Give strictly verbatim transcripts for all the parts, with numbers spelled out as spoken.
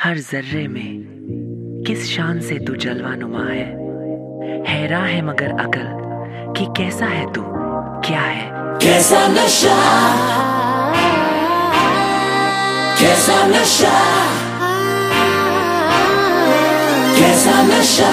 हर जर्रे में किस शान से तू जलवानुमा है। हैरान है मगर अकल कि कैसा है तू, क्या है कैसा नशा, कैसा नशा, कैसा नशा,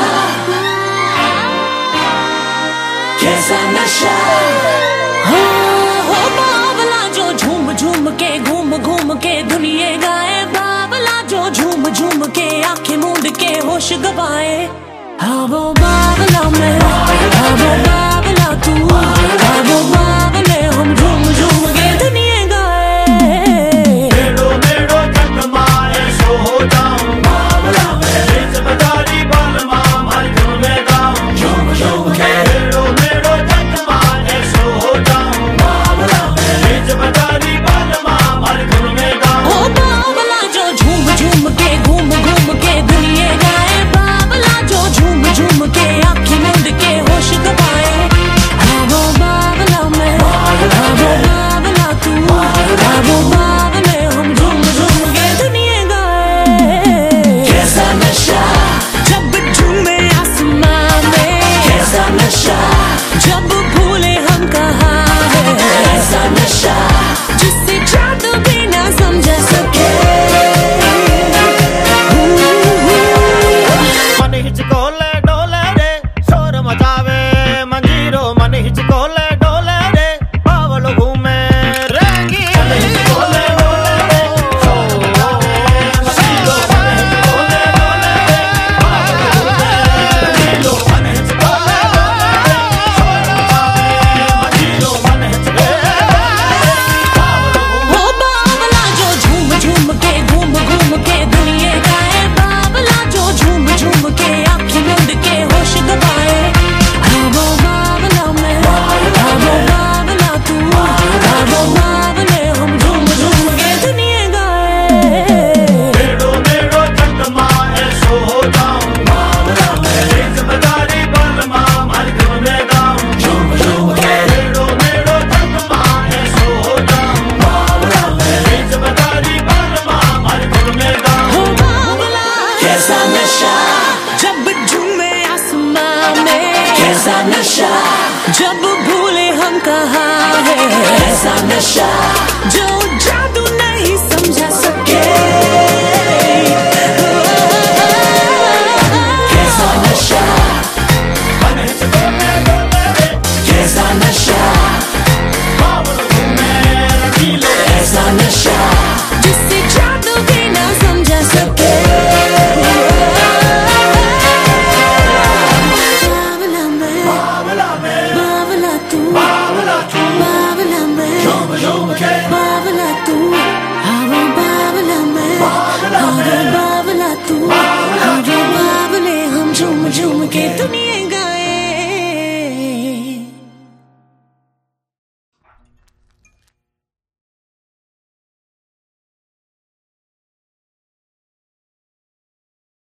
कैसा नशा। हो हो बावला जो झूम झूम के घूम घूम के दुनिया गाए, बावला जो झूम झूम के आंखें मूंद के होश गवाए। हाँ वो बावला मैं, हाँ वो बावला तू, हाँ वो बावले हम झूम झूम के दुनिया गाए। मेड़ो मेड़ो जग माए सो हो जाऊं बावला मैं, रिच बजारी बालमा मार धुन में गाऊं झूम झूम के। मेड़ो मेड़ो जग माए सो हो जाऊं बावला मैं, रिच बजारी बालमा मार धुन में गाऊं। ओ बावला जो झूम झूम के घूम घूम के दुनिया गाए, बावला जो झूम झूम के आंखें मूंद के होश गवाए। हाँ वो बावला मैं, हाँ वो बावला तू, हाँ वो बावले हम झूम झूम के दुनिया गाए। कैसा नशा, जब झूमे आसमां में, कैसा नशा, जब भूले हम कहाँ है, कैसा नशा, जिससे जादू भी ना समझ सके। मन हिचकोले डोले रे शोर मचावे मंजीरो, मन हिचकोले डोले रे बावलो घूमे रेंगी। मन हिचकोले डोले रे शोर मचावे मंजीरो, मन हिचकोले डोले रे बावलो घूमे रेंगी। मन हिचकोले डोले रे शोर मचावे मंजीरो, मन हिचकोले बावलो घूमे। ओ बावला जो झूम झूम के घूम घूम के दुनिया गाए, बावला जो झूम झूम के आंखें मूंद के होश गवाए। हाँ वो बावला मैं, हाँ वो बावला तू, हाँ वो बावले हम झूम झूम के दुनिया गाए। मेड़ो मेड़ो जग माए सो हो जाऊं बावला मैं, रिच बजारी बालमा मार धुन में गाऊं झूम झूम के। मेड़ो मेड़ो जग माए सो हो जाऊं बावला मैं, रिच बजारी बालमा मार धुन में गाऊं। हो बावला कैसा नशा, जब झूमे आसमां में, कैसा नशा, जब भूले हम कहाँ है, कैसा नशा, जो जादू नहीं समझा सके। कैसा नशा, मन हिचकोले डोले रे कैसा नशा, बावलो घूमे रंगीलो। कैसा नशा, जिससे जादू भी ना समझा सके। बावला मैं, बावला मैं, बावला तू, बावला तू, बावला मैं, झूम झूम के।